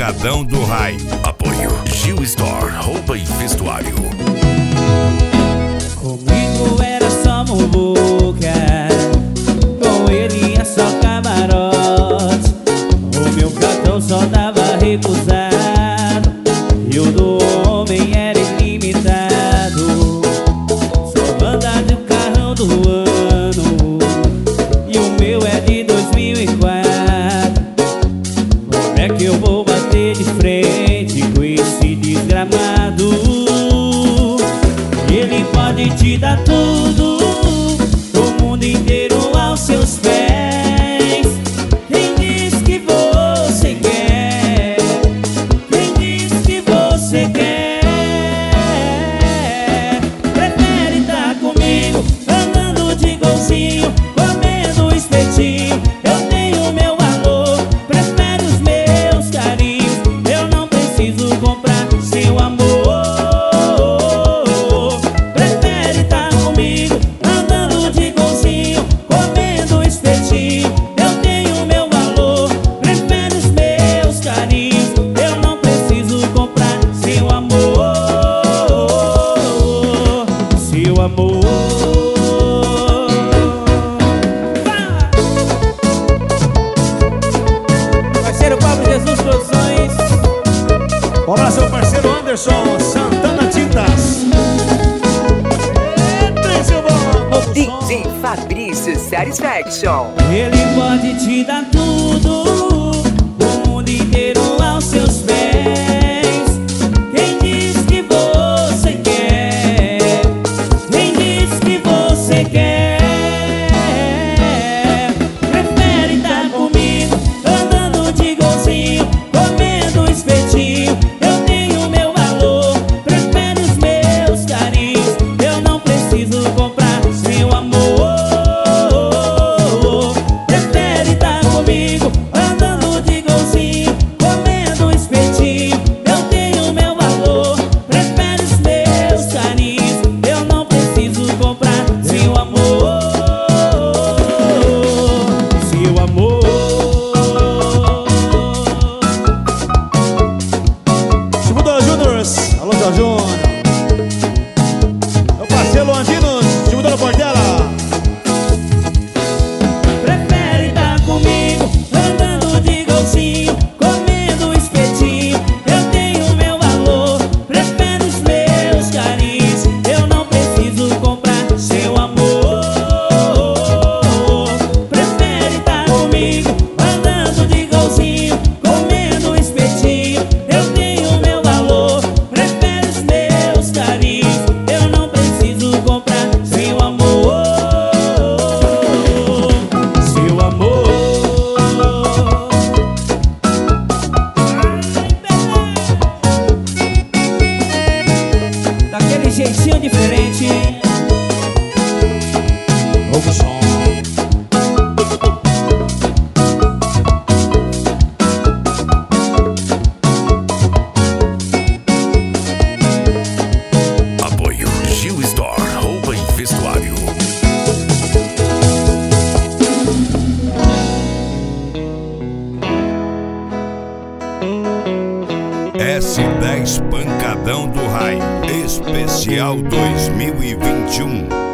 Pancadão do Rai. Apoio Gil Store, roupa e vestuário. Comigo era só muvuca, com ele é só camarote. O meu cartão só dava recusado e o do homem era ilimitado. Só anda de carrão do ano e o meu é de 2004. Como é que eu vou bater de frente com esse desgramado? Ele pode te dar tudo, o mundo inteiro aos seus pés. Quem diz que você quer? Quem diz que você quer? Prefere estar comigo, andando de golzinho, comendo espetinho. Eu tenho meu valor, prefere os meus carinhos. Eu não preciso comprar seu amor. Um abraço ao parceiro Anderson Santana Tintas. DJ Fabrício Satisfaction. Ele pode te dar tudo, o mundo inteiro aos seus pés. Quem diz que você quer? Quem diz que você quer? Prefere estar comigo, andando de golzinho, comendo espetinho. Eu tenho meu valor, prefere os meus carinhos. Eu não preciso comprar seu amor. Prefere estar comigo, andando de golzinho, comendo espetinho. Eu tenho meu valor, prefere os meus carinhos. Eu não preciso comprar seu amor. Seu amor. Chibudão Júnior, alô Zé Júnior. Meu parceiro Andinos, Chibudão da Portela. Prefere estar comigo, andando de golzinho, comendo espetinho. Eu tenho meu valor, prefere os meus carinhos. Eu não preciso comprar seu amor. Prefere estar comigo, andando de golzinho, comendo espetinho. Eu tenho meu valor, prefere os meus carinhos. Eu não preciso comprar seu amor. Seu amor. Daquele jeitinho diferente. Novo som. Apoio Gil Store, roupa e vestuário. S10 Pancadão do Rai, especial 2021.